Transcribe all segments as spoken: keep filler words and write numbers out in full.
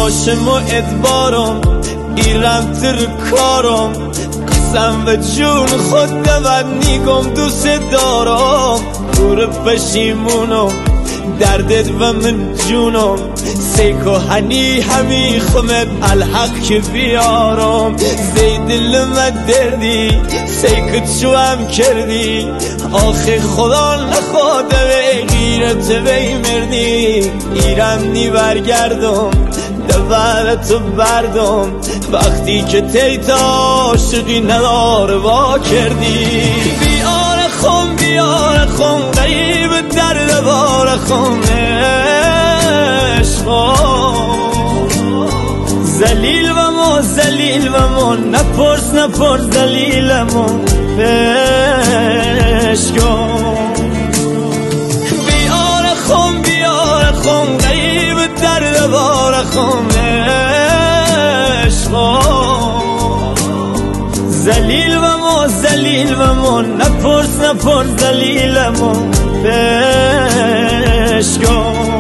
باشم و ادبارم ایرم تر کارم قسم و جون خود دود نیگم دوست دارم دور پشیمونم دردت و من جونم سیکو هنی همی خمت الحق که بیارم زید لمت دردی سیکت شو هم کردی آخه خدا نخواده به غیرت بی مردی ایرم نی برگردم دولتو بردم وقتی که تیتا عاشقی نداره وا کردی بیار خون بیار خون غیب درد بار خون زلیل و ما زلیل و ما نپرس نپرس دلیلمون پیش کن بیار خون بیار خون غیب درد بار خون زلیل و ما زلیل و ما نپرس نپرس دلیلمون پیش کن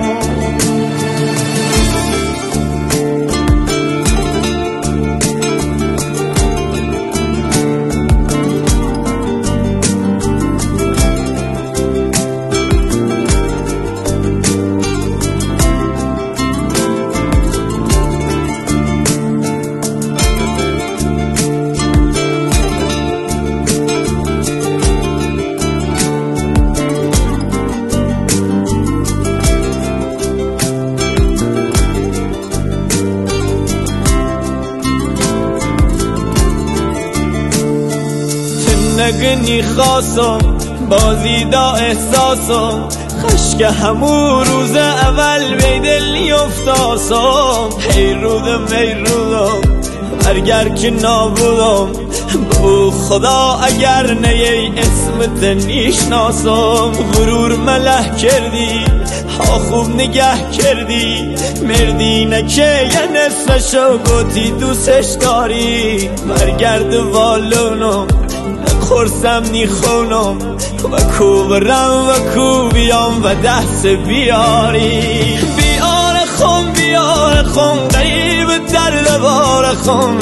نگنی خواستم بازی دا احساسم خشک همون روز اول بی دل نیفتاسم هی رودم هی رودم برگر که نابودم بو خدا اگر نیه اسمت نیشناسم غرور مله کردی ها خوب نگه کردی مردی نکه یه نصفشو گوتی دوستش داری برگرد والونم خورسم نی خونم و کوبرم و کوبیام و دست بیاری بیار خون بیار خون غیب درد بار خون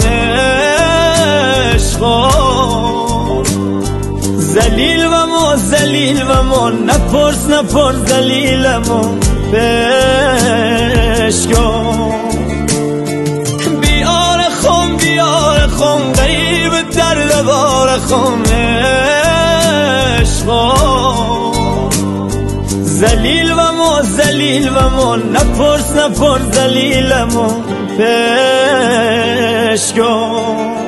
عشقم زلیل و ما زلیل و ما نپرس نپرس دلیلمون پیش کن بیار خون بیار خون غیب درد بار خون زلیل و ما زلیل و ما نپرس نپرس دلیلمون پیش کن